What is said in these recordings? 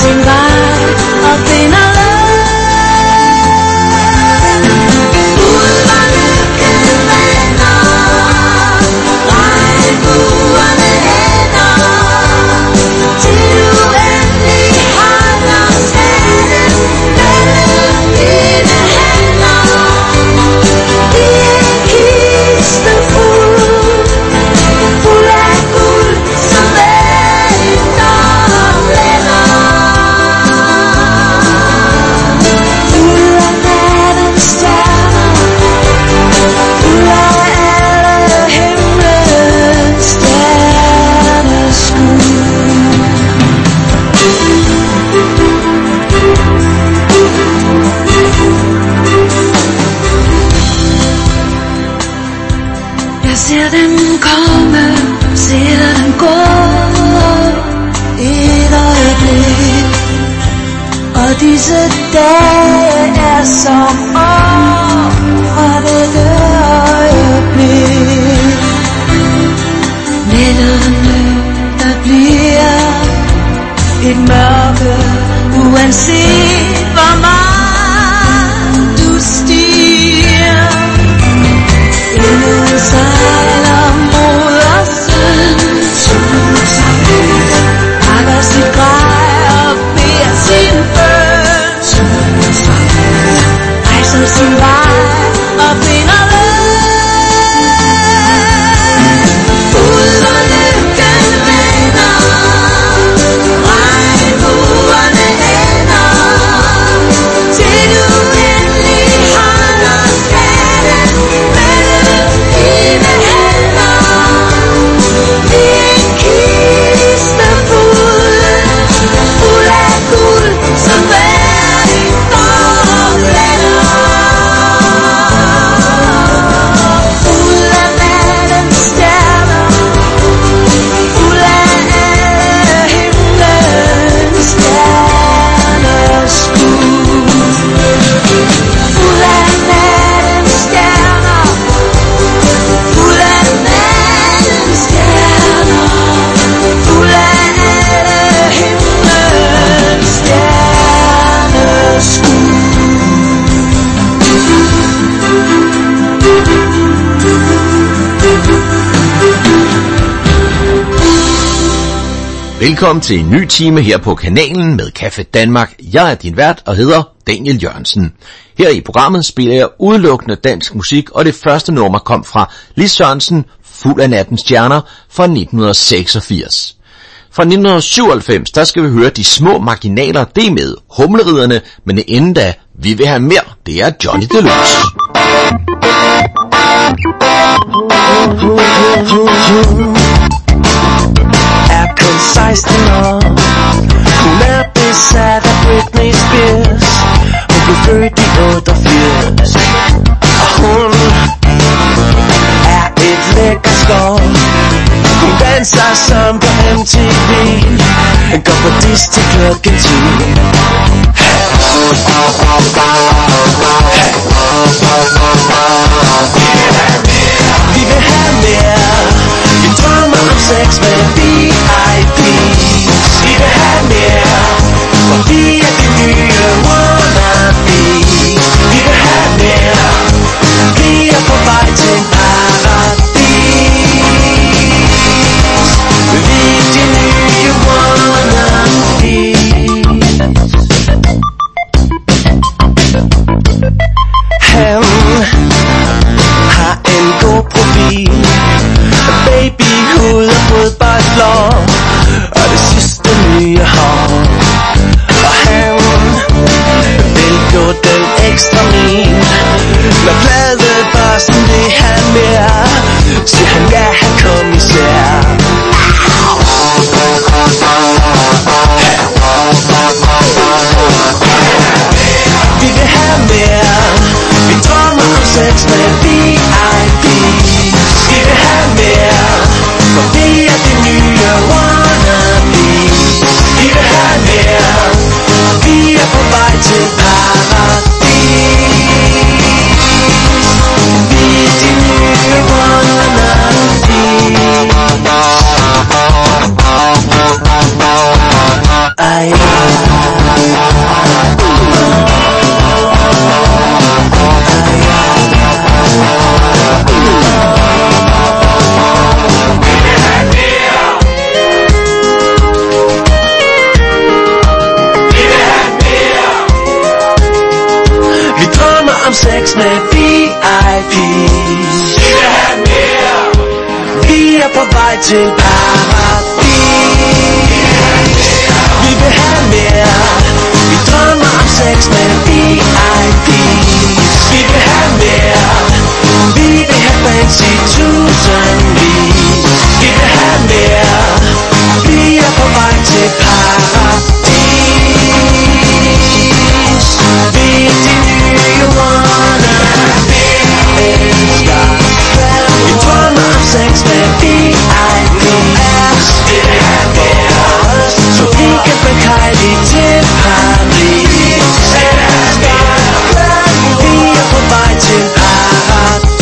sin vej og finder ser den komme, ser den gå et øjeblik. Og disse dage er som år fra dette øjeblik. Nætterne, der bliver et mørke, uanset hvor meget du stiger. Endnu sejler modersøn, pakker sit grej og beder sin bøn, rejser sin vej og finder løn. Ud og lykken vender, regnbuerne ender, til du endelig holder skatten mellem dine hænder. I en kiste fuld af guld, som hver din forblænder. Fuld af nattens stjerner, fuld af alle himlens stjerners skud. Fuld af nattens stjerner, fuld af nattens stjerner, fuld af alle himlens stjerners skud. Velkommen til en ny time her på kanalen med Café Danmark. Jeg er din vært og hedder Daniel Jørgensen. Her i programmet spiller jeg udelukkende dansk musik, og det første nummer kom fra Lis Sørensen, Fuld af nattens stjerner fra 1986. Fra 1997, der skal vi høre De små marginaler, det med Humleriderne, men inden da, vi vil have mere, det er Johnny Deluxe. Er kun 16 år. Hun er besat af Britney Spears. Hun blev født i 88. Og hun er et lækker skår. Hun danser som på MTV. Går på dis til klokken 10. Vi vil have mere. Vi drømmer om sex med VIPs. Vi vil have mere, for vi er de nye wannabes. Vi vil have mere, vi er på vej til paradis. Vi er de nye wannabes. sex med VIPs. Vi vil have mere. Vi er på vej til paradis. Vi vil have mere. Vi drømmer om sex med VIPs. Vi vil have mere. Vi vil have fans i tusindvis. Vi vil have mere. Vi er på vej til paradis. Vi er de nye wannabe-elsker. Vi drømmer om sex med VIPs. Vi vil have mere. Så vi kan få Kylie til Paris. Vi er på vej til paradis.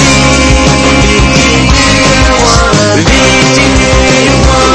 Vi er de nye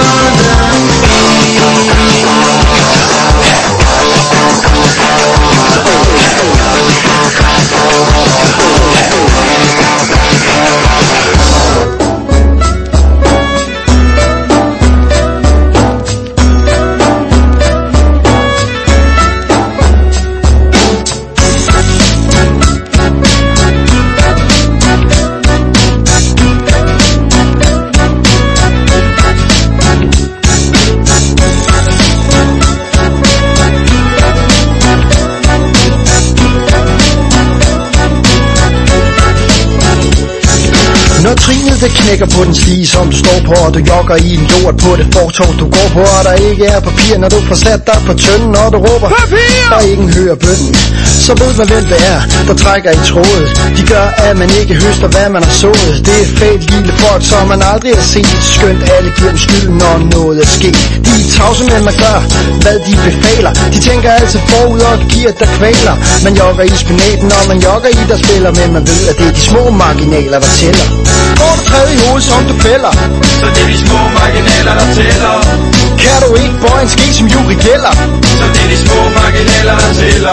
Når trinet det knækker på den stige, som du står på, og du jogger i en lort på det fortov, du går på, og der ikke er papir, når du får sat dig på tønden, og du råber papir, og ingen hører bønnen. Så ved man hvem det er, der trækker i trådet. De gør, at man ikke høster, hvad man har sået. Det er fælt lille folk, som man aldrig har set. Skønt alle giver dem skylden, når noget er sket. De er tavse, men man gør, hvad de befaler. De tænker altid forud og giver der kvaler. Man jogger i spinaten, og man jogger i der spiller, men man ved, at det er de små marginaler, der tæller. Går du træde i hovedet, som du fælder, så det er de små marginaler, der tæller. Kan du ikke bøje en ske, som Yuri gælder, så det er de små marginaler, der tæller.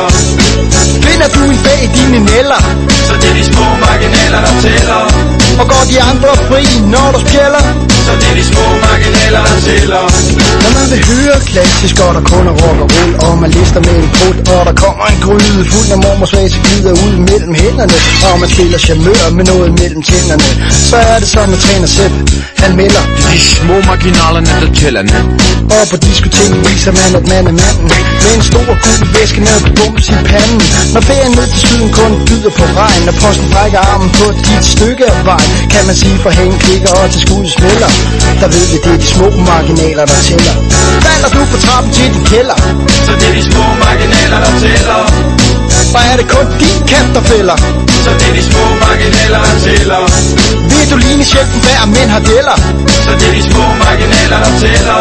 Finder du en bag i dine næller, så det er de små marginaler, der tæller. Og går de andre fri, når du spjælder, så det er de små marginaler, der tæller. Når man vil høre klassisk, og der kun er rock og roll, og man lister med en brud, og der kommer en gryde fuld af mormors vase glider ud mellem hænderne, og man spiller charmør med noget mellem tænderne. Så er det sådan, at træner Sepp, han melder, det er de små marginalerne, der tæller ned. Og på diskoteket viser man, at man er manden, med en stor gul væske ned på bums i panden. Når ferien ned til syden kun byder på regn, og posten brækker armen på dit stykke af vej, kan man sige for hængen klikker og til skuddet smelter. Der ved vi, det er de små marginaler, der tæller. Falder du på trappen til din kælder, så det er de små marginaler, der tæller. Og er det kun din kat, der fælder, så det er de små marginaler, der tæller. Vil du ligne chefen hver mænd har deler, så det er de små marginaler, der tæller.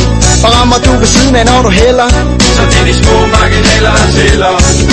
Og rammer du ved siden af, når du hælder, så det er de små marginaler, der tæller.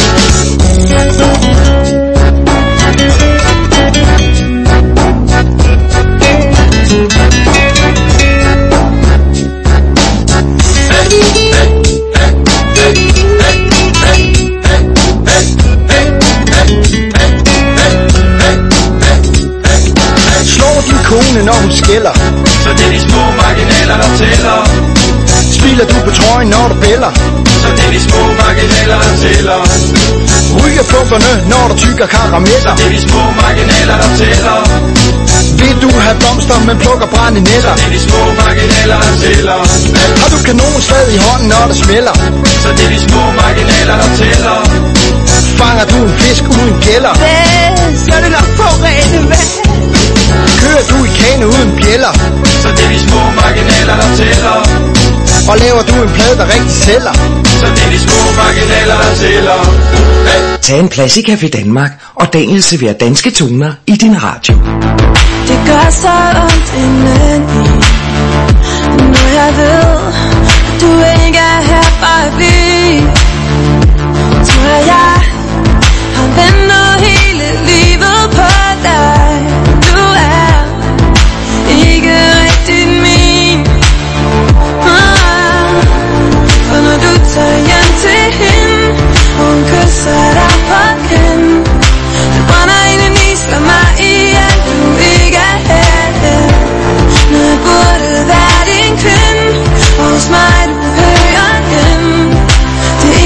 Slår din kone, når hun skælder, så det er de små marginaler, der tæller. Spiller du på trøjen, når du bæller, så det er de små marginaler, der tæller. Ryger pumperne, når du tykker karameller, så det er de små marginaler, der tæller. Vil du have blomster, men plukker brændeneller, så det er de små marginaler, der tæller. Har du kanonslag i hånden, når det smelter, så det er de små marginaler, der tæller. Fanger du en fisk uden gælder, så er det nok på rene vand. Kører du i kane uden bjæller, så det er de små marginaler, der tæller. Og laver du en plade, der rigtig sælger, så det er de små marginaler, der tæller. Hey! Tag en plads i Café Danmark, og Daniel serverer danske toner i din radio. Det gør så ondt indeni, når jeg ved, at du ikke er her for at blive. Tror jeg har ventet hele livet på dig. Du er ikke rigtig min. For når du tager hjem til hende, og hun kysser dig på kinden, det brænder ind i slår mig ihjel. Du ikke er her, når jeg burde være din kvinde, og hos mig du behøver igen. Det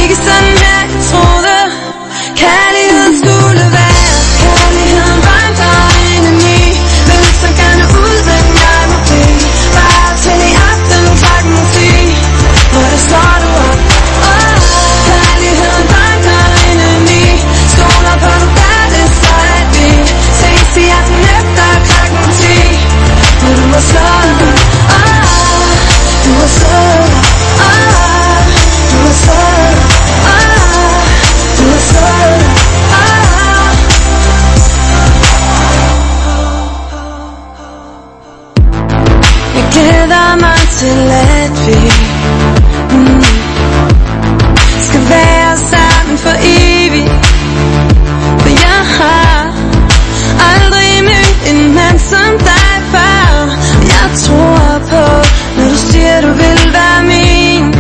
vi skal være sammen for evigt. For jeg har aldrig mødt en mand som dig før. Jeg tror på, når du siger du vil være min.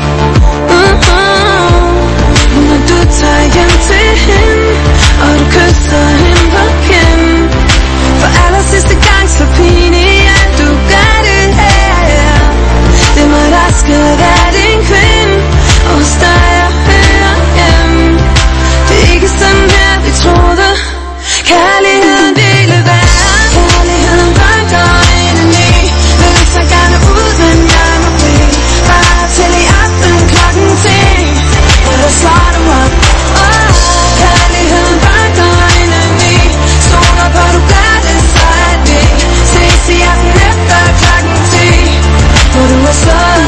Når du tager hjem til hende, og du kysser hende på kinden, for aller sidste gang så pinligt, at du gør det her. Det må der skal være din kvinde, og hos dig jeg hører hjem. Det er ikke sådan her vi troede kærligheden ville være. Kærligheden banker indeni, vil så gerne ud, men jeg må blive bare til i aften klokken 10, hvor der slår du op. Kærligheden banker indeni, stoler på du gør det, så er det ses i aften efter klokken 10, hvor du er sød.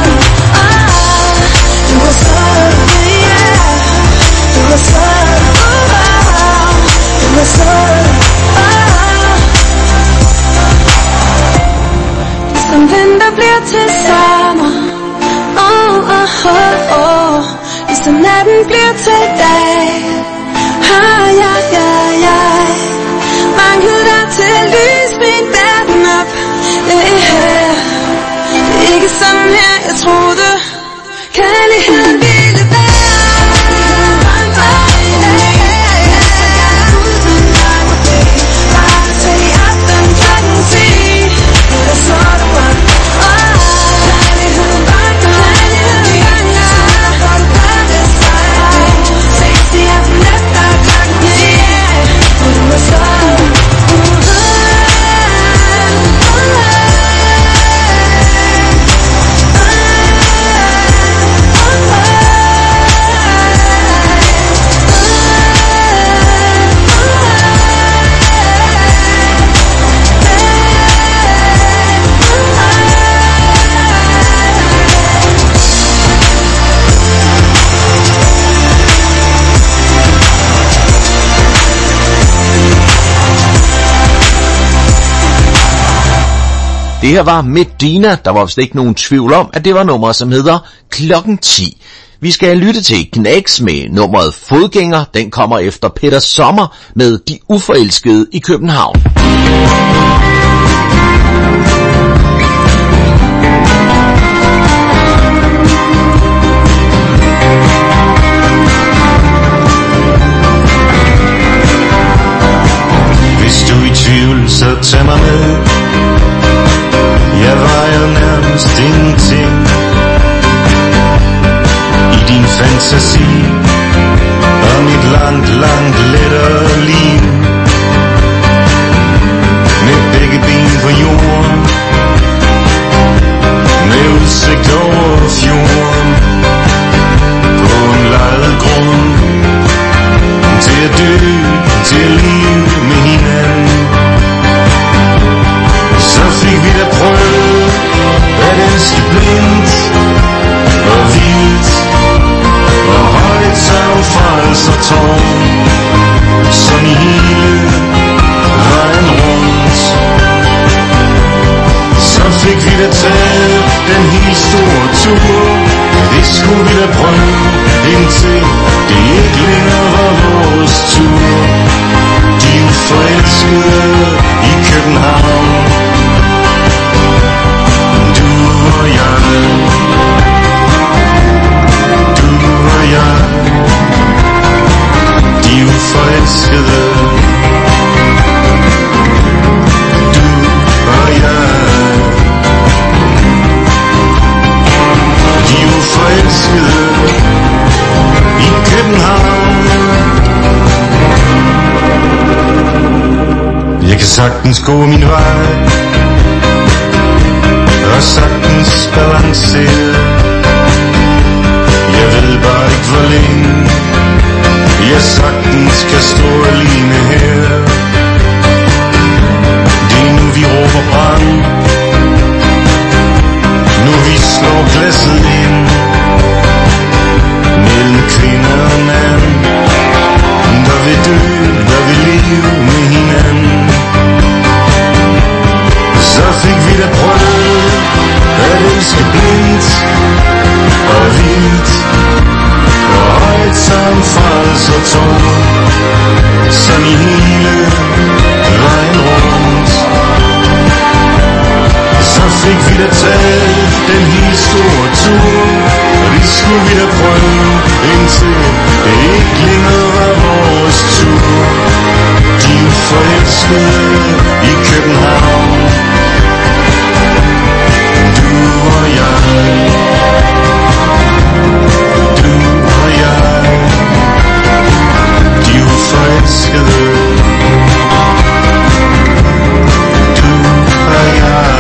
Du er sød, yeah. Du er sød, du er sød. Som vinter bliver til sommer, ligesom natten bliver til dag. Mangler der til lys min verden op. Det er her, det er ikke sådan her jeg troede kærligheden ville være. Det her var Medina. Der var vist ikke nogen tvivl om, at det var nummeret, som hedder Klokken 10. Vi skal lytte til Gnags med nummeret Fodgænger. Den kommer efter Peter Sommer med De Uforelskede i København. Hvis du er i tvivl, så tag mig med. Jeg vejer nærmest ingenting i din fantasi om et langt, langt lettere liv. Med begge ben på jorden, med udsigt over fjorden, på en lejet grund, til at dø, til at leve med hinanden. Så fik vi da prøvet at elske blindt og vildt og højt som frelser tårn, sådan i hele vejen rundt. Så fik vi da taget den helt store tur, det skulle vi da prøve, indtil det ikke længere var vores tur. De uforelskede i København, du og jeg, de uforelskede, du og jeg, de uforelskede i København. Jeg kan sagtens gå min vej og sagtens balancere. Jeg ved bare ikke hvor længe jeg sagtens kan stå alene her. Det er nu vi råber brand, nu vi slår glasset ind mellem kvinde og mand, der vil dø, der vil leve med hinanden. Så fik vi da prøvet at elske blindt forelskede i København. Du og jeg, du og jeg, de var forelskede. Du og jeg.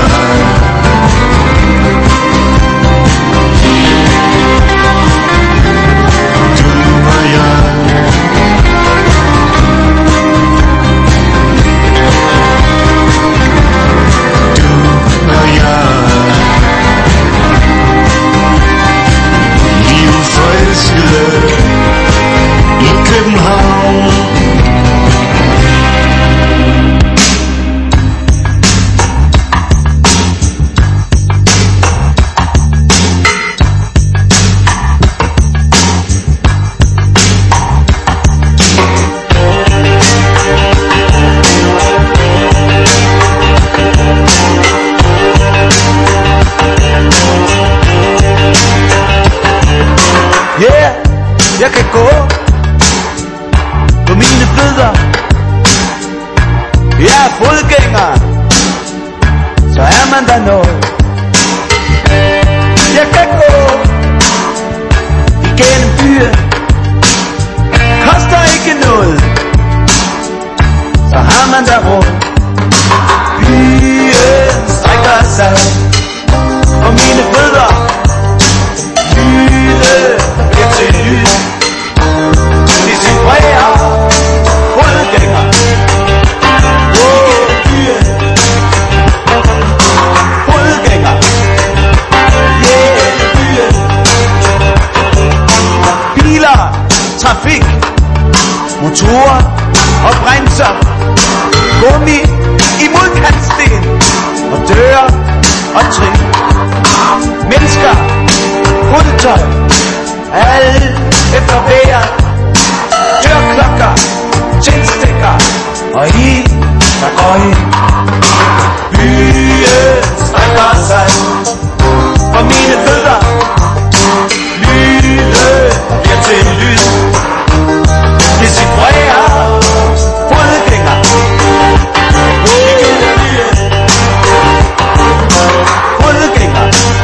Jeg kan gå på mine fødder. Jeg er fodgænger, så er man der noget. Jeg kan gå igennem byen, koster ikke noget, så har man der råd. Byen strækker sig på mine fødder. Lyde bliver til lyd. Bræger, fodgænger. Byen, fodgænger. Yeah, byen. Biler, trafik, motorer og bremser. Gummi i modkantsten og døre og trin. Mennesker, hundetøj, alt efter vejret. Dørklokker, tændstikker og i der går i. Byen strækker sig for mine fødder. Lyde bliver til lyd. Decifrerer fodgænger. Fodgænger.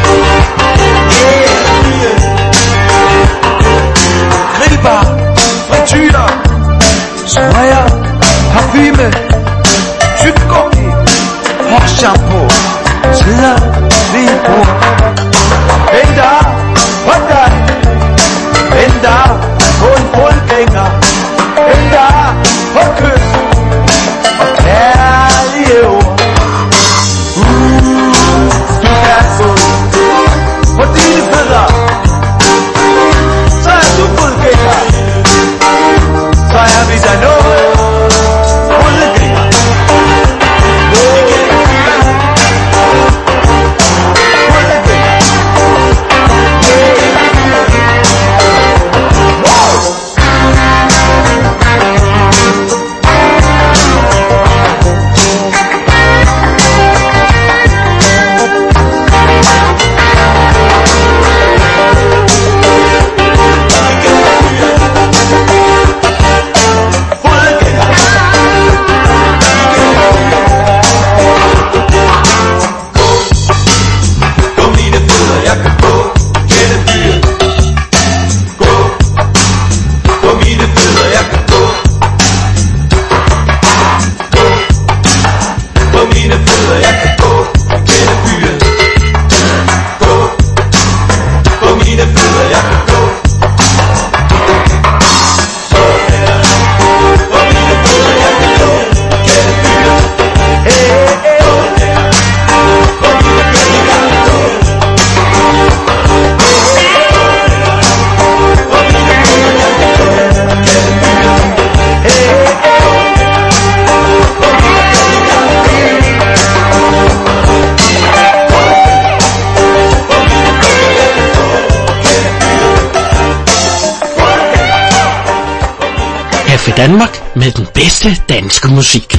Grillbar, frityrer, smøger, parfume, tyggegummi, hårshampoo, sidder ved et bord. Venter på dig, venter på en fodgænger, venter på kys og kærlige ord. Du kan gå på dine fødder, så er du fodgænger. Så er vi der noget fodgænger. Danmark med den bedste danske musik.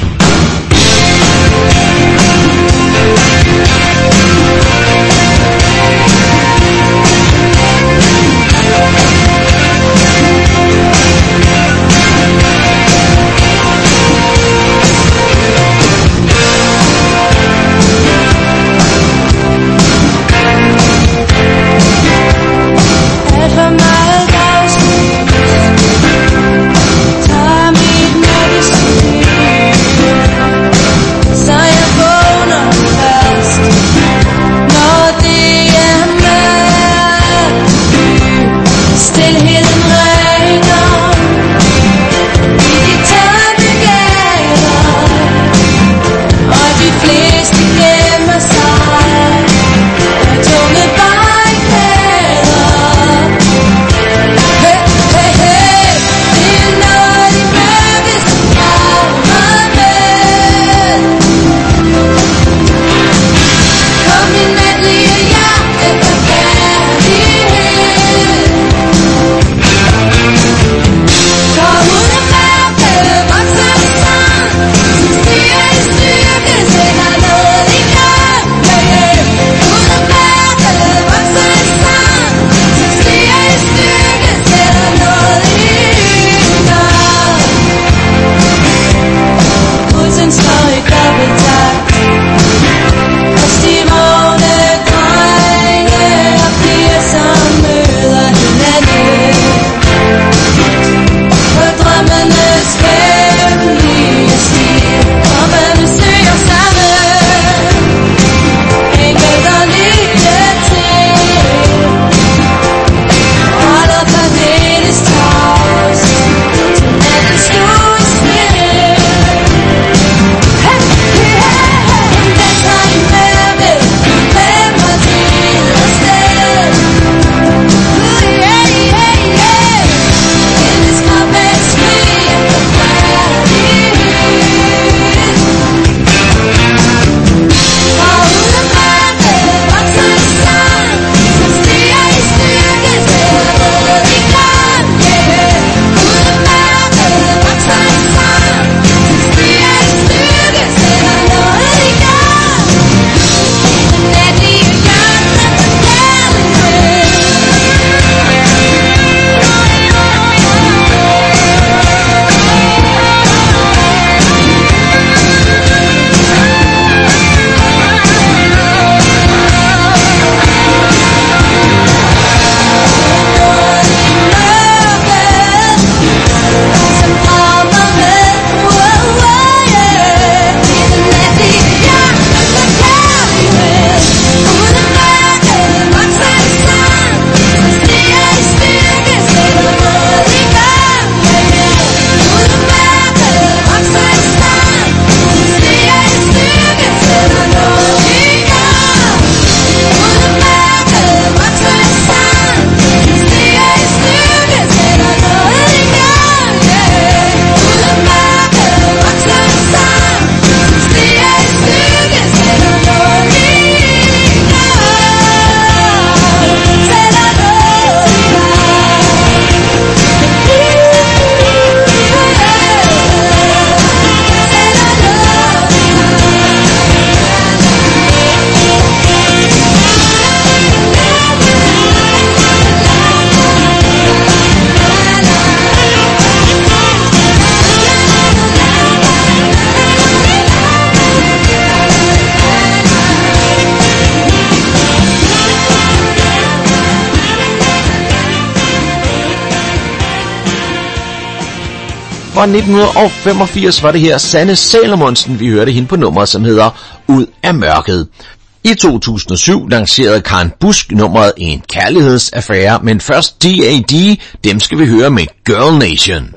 fra 1985 var det her Sanne Salomonsen, vi hørte hende på nummeret, som hedder Ud af mørket. I 2007 lancerede Karen Busk nummeret En kærlighedsaffære, men først D.A.D., dem skal vi høre med Girl Nation.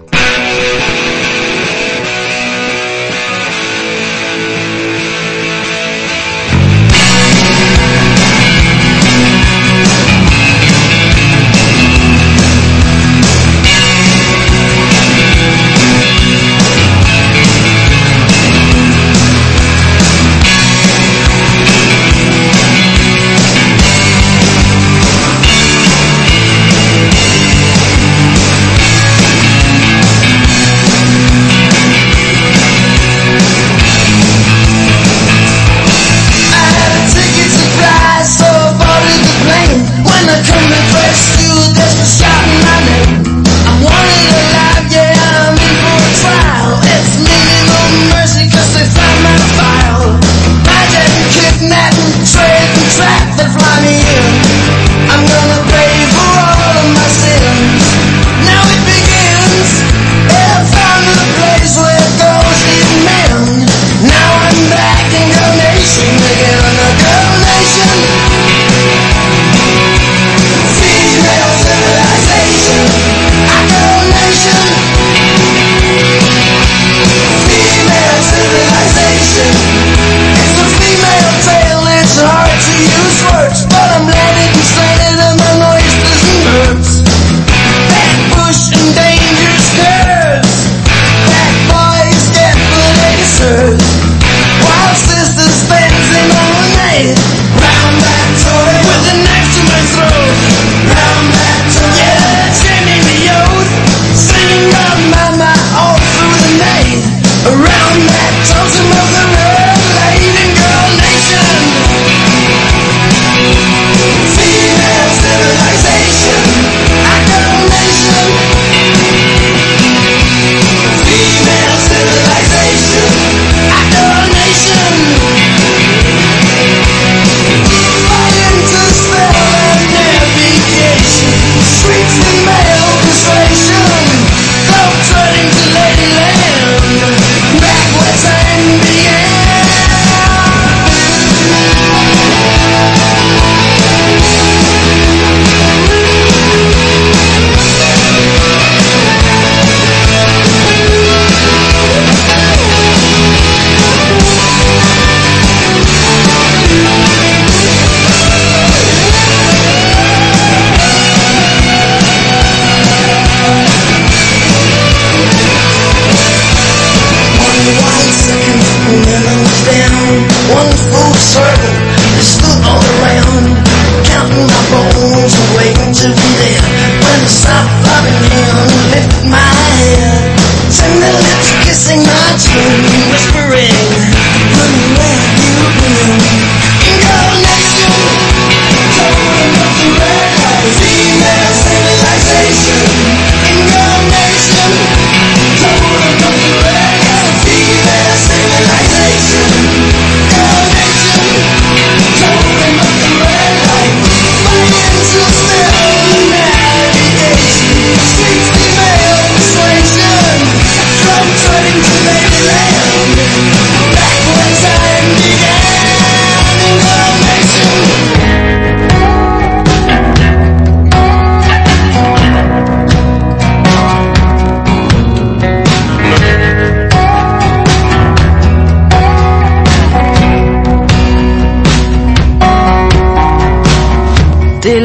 Det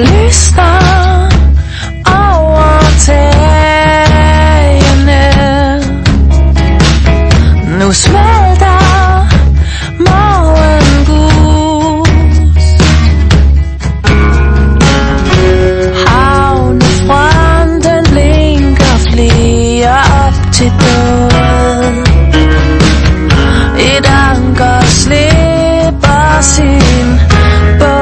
lyster over tagene. Nu smelter morgengus. Havnefronten blinker flere op til død. Et anker slipper sin båd.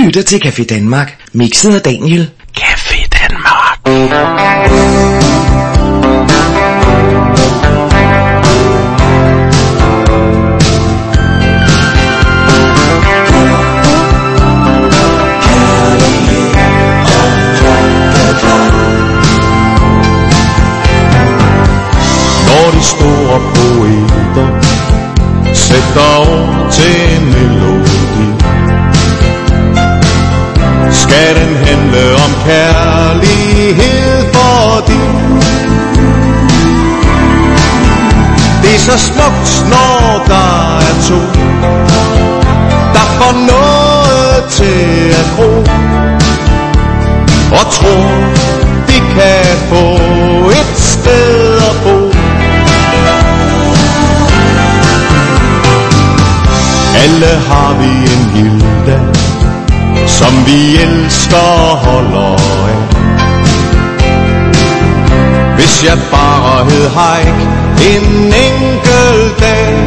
lytter til Café Danmark, mixet af Daniel. Café Danmark. Når de store poeter sætter ord til en melodi, skal den handle om kærlighed, fordi det er så smukt, når der er to, der får noget til at gro, og tror, de kan få et sted at bo. Alle har vi en Hilda, som vi elsker og holder af. Hvis jeg bare hed Heik en enkelt dag,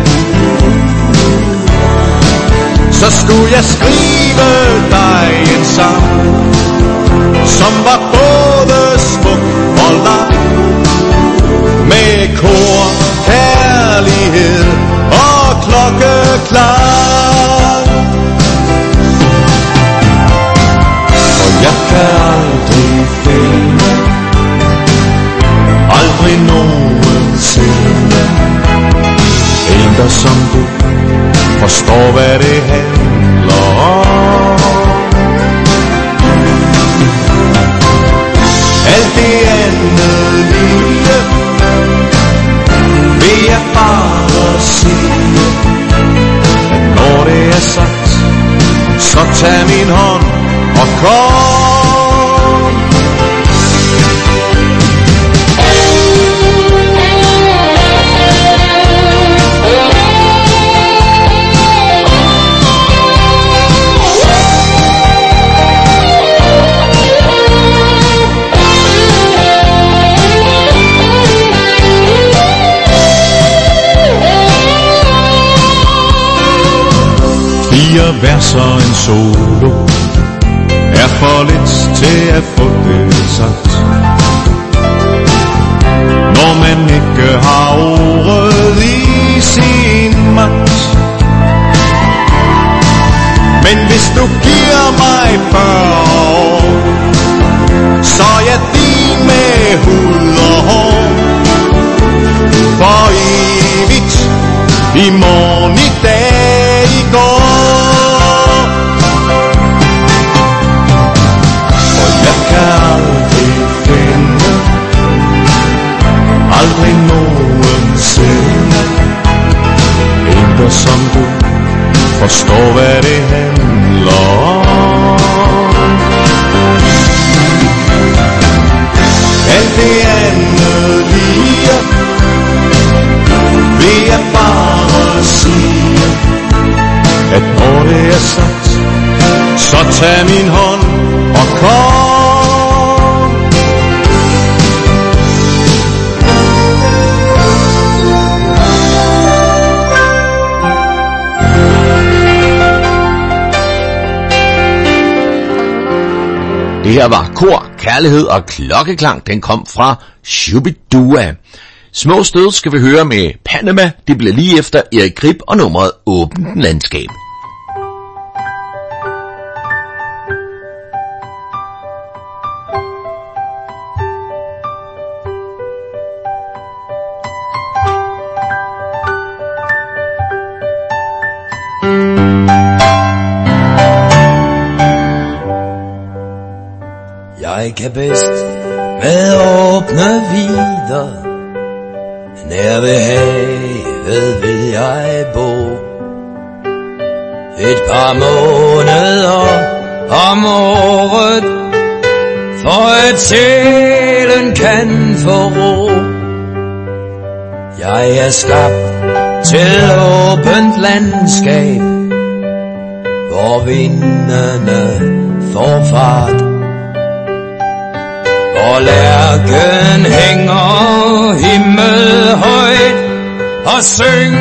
så skulle jeg skrive dig en sang, som var både smuk og lang, med kor, kærlighed og klokkeklang. Og jeg kan aldrig finde, aldrig nogensinde, en der som du forstår hvad det handler om. Alt det andet lille vil jeg bare sige, at når det er sagt, så tag min hånd og kom. Fire verser en solo er for lidt til at få det sagt. Når man ikke har ordet i sin magt. Men hvis du giver mig 40 år, så er jeg din med hud og hår. For evigt, i morgen, i dag, i går. Og jeg kan aldrig finde, aldrig nogensinde, en der som du forstår hvad det handler om. Alt det andet lige vil jeg bare sige, at når det er sagt, så tag min hånd og kom. Det her var kor, kærlighed og klokkeklang. Den kom fra Shubidua. Små stød skal vi høre med Panama. Det bliver lige efter Erik Grip og nummeret Åbent landskab. Jeg kan bedst med åbne vider, nær ved havet vil jeg bo. Et par måneder om året, for at sjælen kan få ro. Jeg er skabt til åbent landskab, hvor vindene får fart. Og lærken hænger himmelhøjt og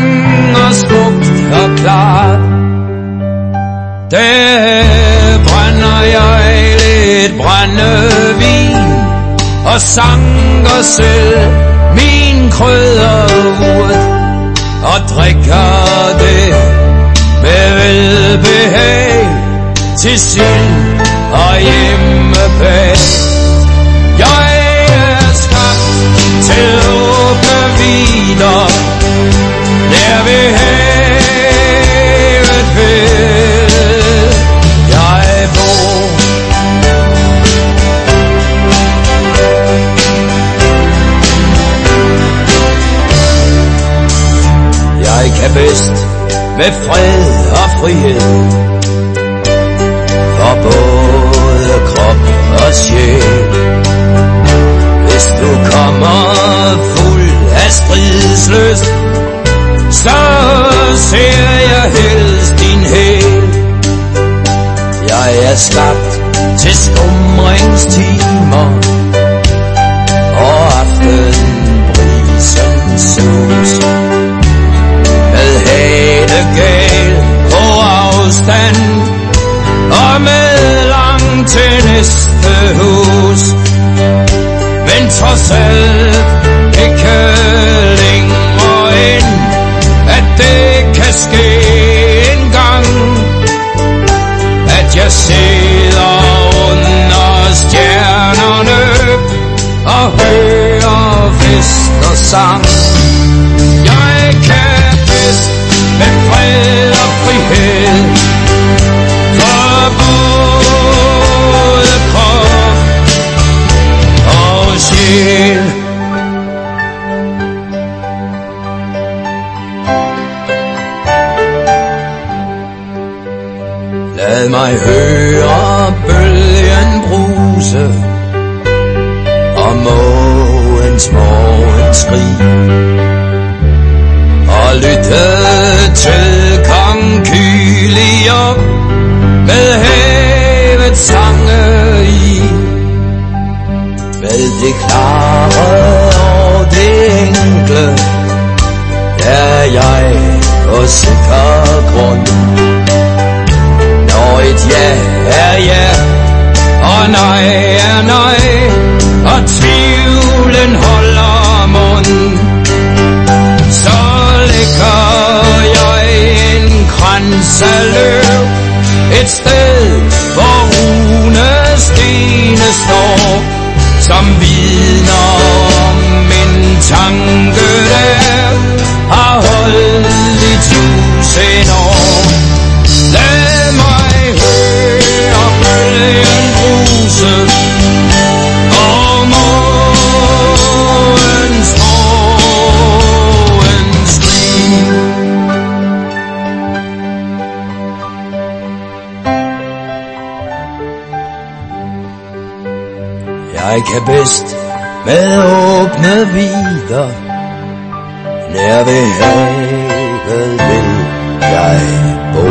synger smukt og klart. Det brænder brændevin og sanker selv min krydderurt og drikker det med velbehag til sild og hjemmebag. Jeg er skabt til åbne vidder der ved havet ved jeg bor. Jeg kan bedst med fred og frihed for både krop og sjæl. Hvis du kommer fuld af stridslyst, så ser jeg helst din hæl. Jeg er skabt til skumringstimer og aftenbrisens sus. Med hadegal på afstand og med langt til næste hus. Men trods alt ikke længere end at det kan ske en gang, at jeg sidder under stjernerne og hører fest og sang. Jeg kan bedst med fred og frihed for både krop og sjæl. Lad mig høre bølgen bruse og mågens morgenskrig og lytte til konkylier med havets sange i. Med det klare og det enkle er jeg på sikker grund. Når et ja er ja og nej er nej og tvivlen holder mund, så lægger jeg en krans af løv et sted, hvor runestene står, som vidner om en tanke, der har holdt i 1000 år. Lad mig høre bølgen bruse og mågens morgenskrig. Jeg kan bedst med åbne vidder nær ved havet vil jeg bo.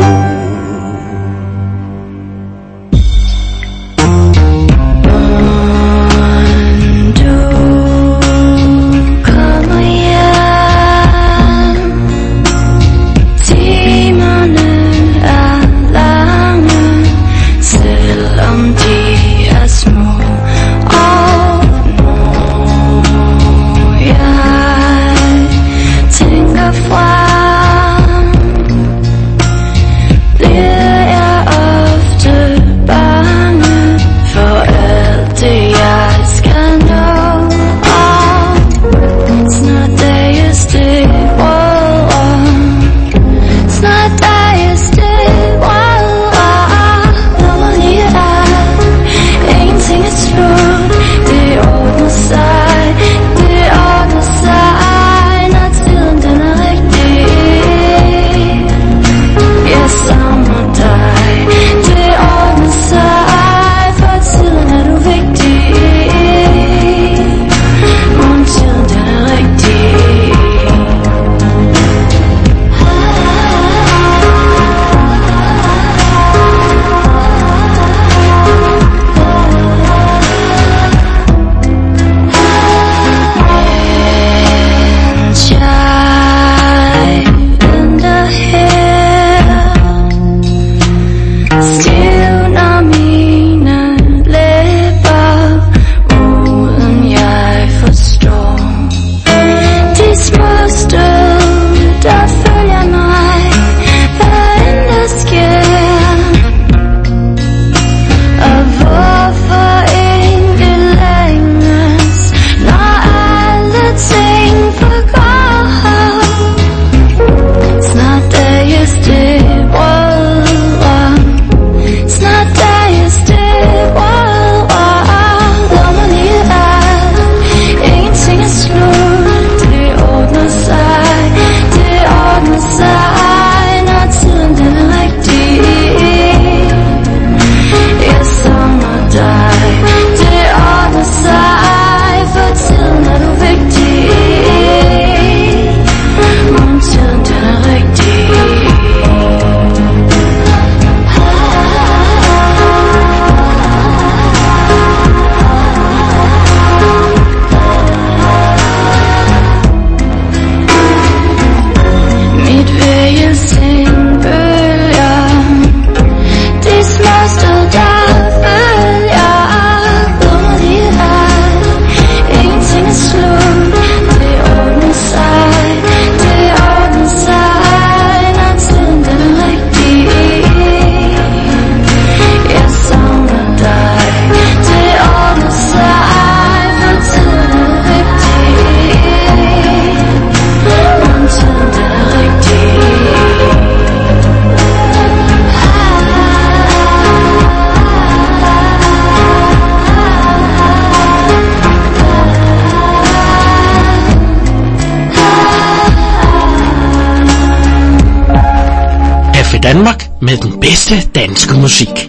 med den bedste danske musik.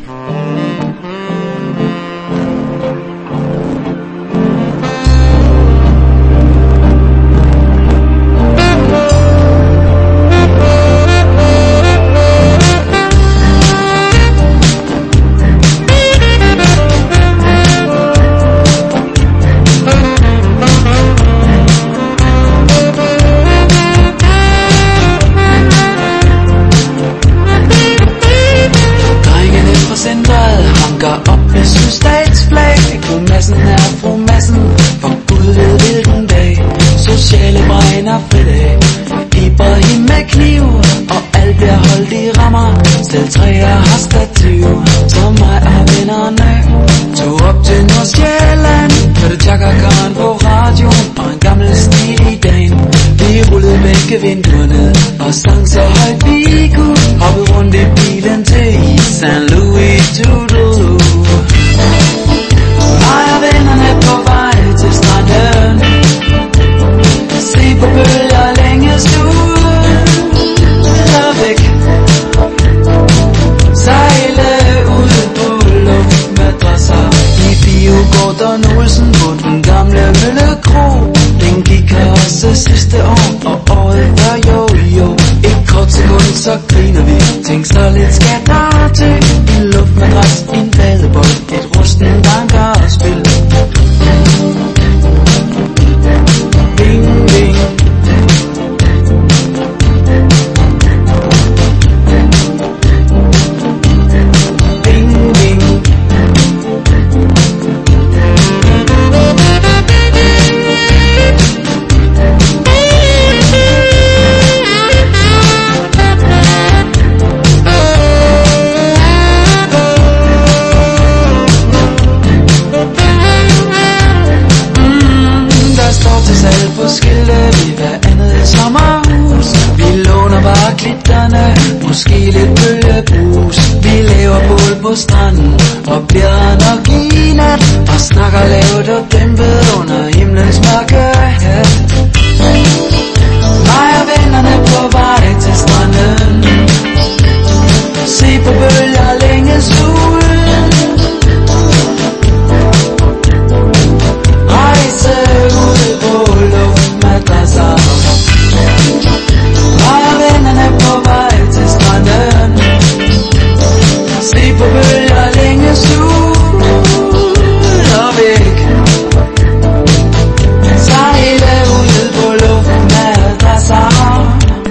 Vinduerne og sang så højt vi kunne. Hoppede rundt i bilen til St. Louis Toodaloo. Mig og vennerne på vej til stranden. Se på bølger længes ud og væk. Sejle ud på luftmadrasser. I Biogården Olsen på den gamle Møllekro. Den gik også sidste år og året før jo. Et kort sekund så griner vi. Tænk så lidt skal der til. En luftmadras, en badebold, et rusten bankerspil. Bing, bing. Måske lidt bølgebrus. Vi laver bål på stranden og bjørn og ginat og snakker lavt og dæmpet under himlens mørke hat. Mig og vennerne på vej til stranden. Se på bølger længes ud. Rejse ud på luftmadrasser. Mig og vennerne på vej til stranden. Se på bølger længes ud og væk. Sejle ud på luftmadrasser.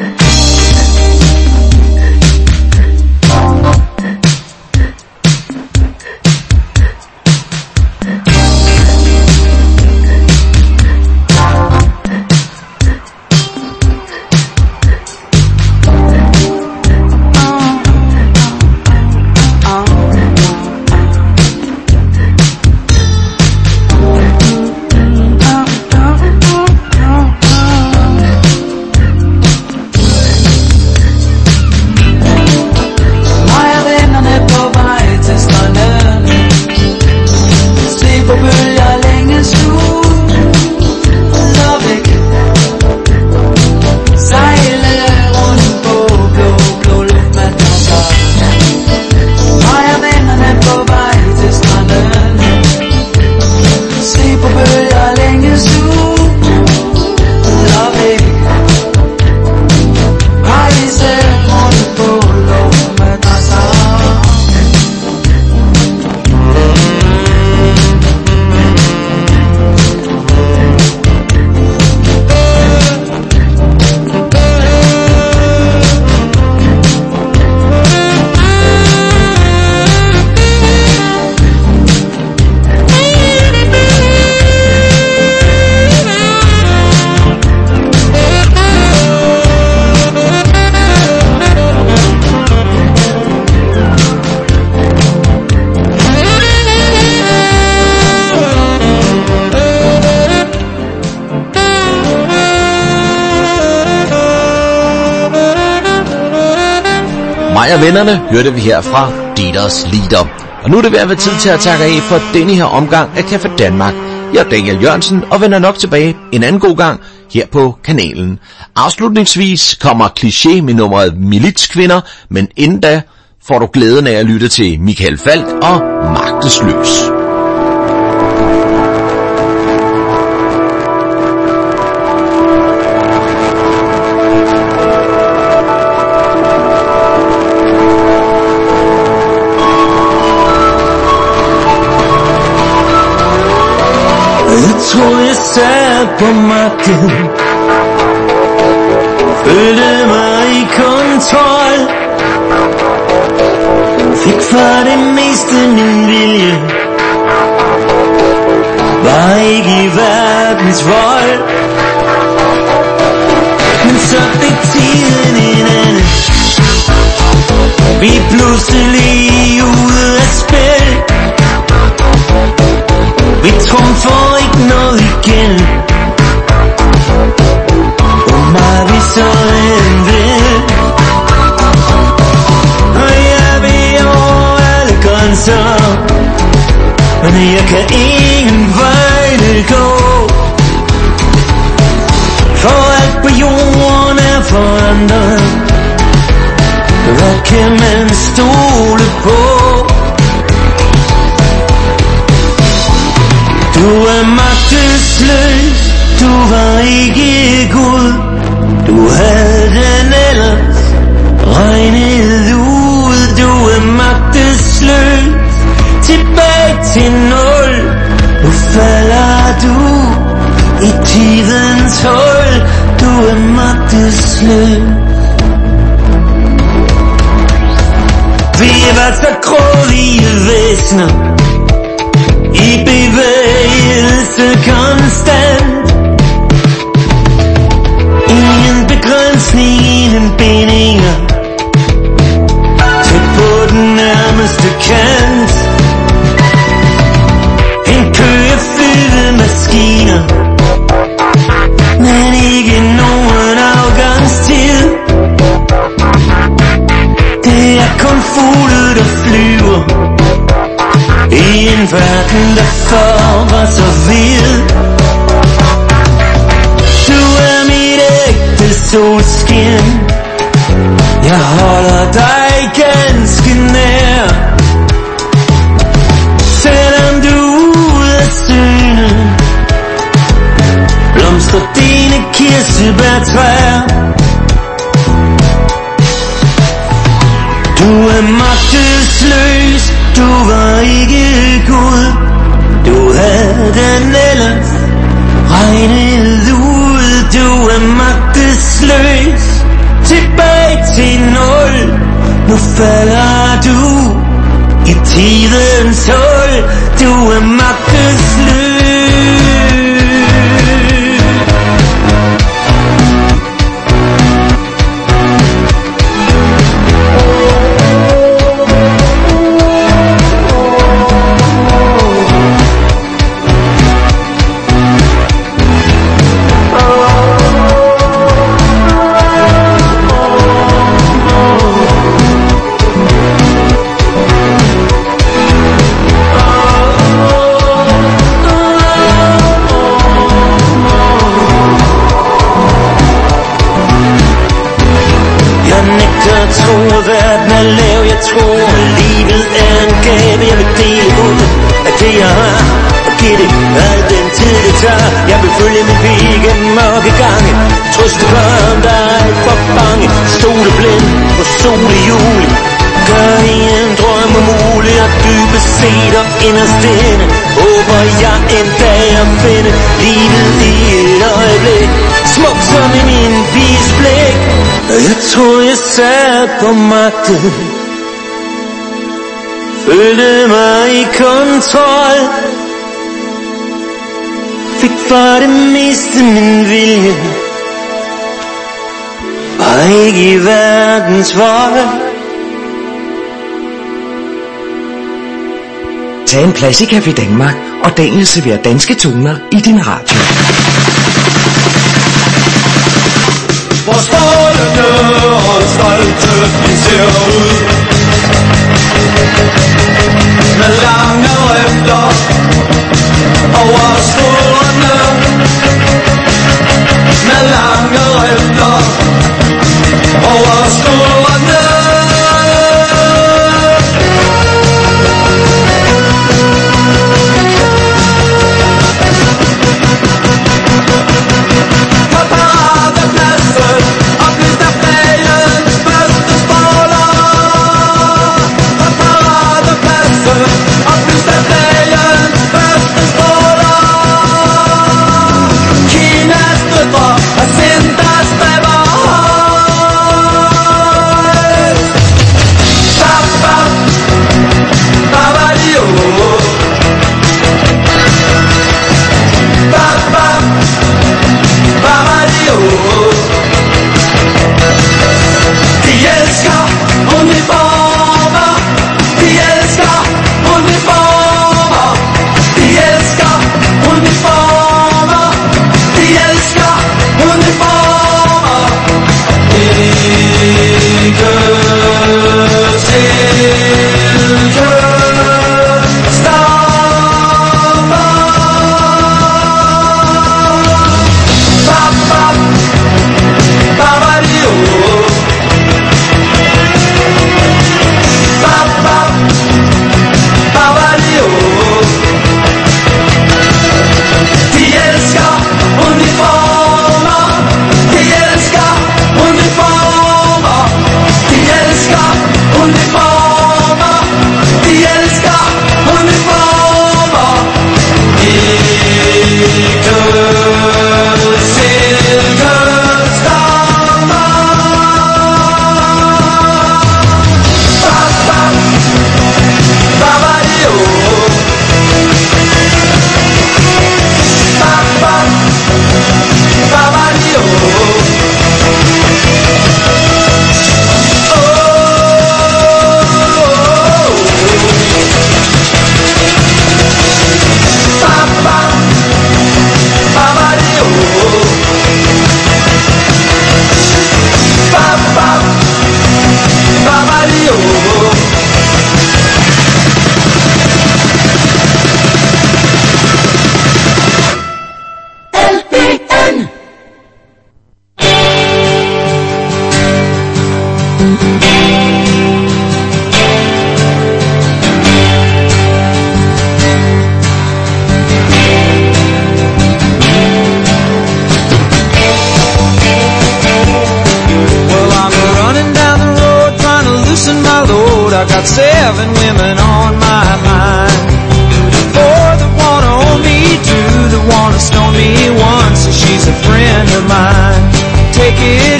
Mig og vennerne hørte vi her fra Dieters Lieder. Og nu er det ved at være tid til at takke af for denne her omgang af Café Danmark. Jeg er Daniel Jørgensen og vender nok tilbage en anden god gang her på kanalen. Afslutningsvis kommer Kliché med nummeret Militskvinder, men inden da får du glæden af at lytte til Michael Falch og Magtesløs. Jeg tror jeg sad på magten, følte mig i kontrol, fik for det meste min vilje, var ikke i verdens vold. Men så fik tiden en anden, vi pludselig ude af spil. Vi trumfer ikke noget igen, hvor meget vi så end vil. Og jeg vil over alle grænser, men jeg kan ingen vej gå. For alt på jorden er forandret, hvad kan man stole på? Du er magtesløs, du var ikke Gud, du havde den ellers regnet ud. Du er magtesløs, tilbage til nul, nu falder du i tidens hul. Du er magtesløs. Vi var så grådige væsner, i bevægelse konstant. Ingen begrænsning, ingen bindinger, tæt på den nærmeste kant. En kø af flyvede maskiner, men ikke nogen afgangstid. Det er kun fugle, der flyver i en verden, der før var så vild. Du er mit ægte solskin, jeg holder dig ganske nær. Selvom du er ude af syne, blomstrer dine kirsebærtræer. Du er magtesløs, du var ikke Gud, du havde den ellers regnet ud. Du er magtesløs, tilbage til nul, nu falder du i tidens hul. Du er magtesløs. Verden er lav, jeg tror livet er en gave. Jeg vil dele ud af det jeg har, og give det al den tid det tager. Jeg vil følge min bil gennem mørke gange, trøste børn der er alt for bange. Stole blind på sol i juli, gør en drøm umulig. Og dybest set og inderst inde håber jeg en dag at finde livet i et øjeblik, smuk som i min piges blik. Jeg tror jeg sad på magten, følte mig i kontrol, fik for det meste min vilje, var ikke i verdens vold. Tag en plads i Café Danmark, og Daniel serverer danske toner i din radio. Hvor stolterne og stolte vi ser ud, med lange rifler over skuldrene, med lange rifler over skuldrene. I got 7 women on my mind. 4 that wanna own me, 2 that wanna stone me, 1 so she's a friend of mine. Take it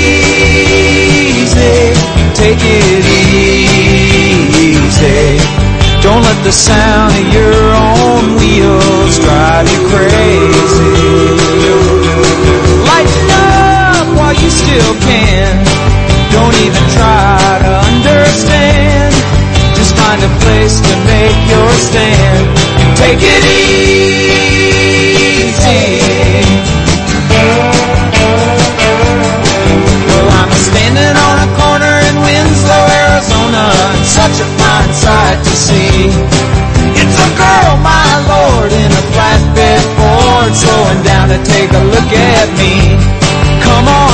easy, take it easy. Don't let the sound of your own wheels drive you crazy. Lighten up while you still can. Don't even try to understand. Just find a place to make your stand. Take it easy. Well, I'm standing on a corner in Winslow, Arizona, and such a fine sight to see. It's a girl, my lord, in a flatbed Ford, slowing down to take a look at me. Come on.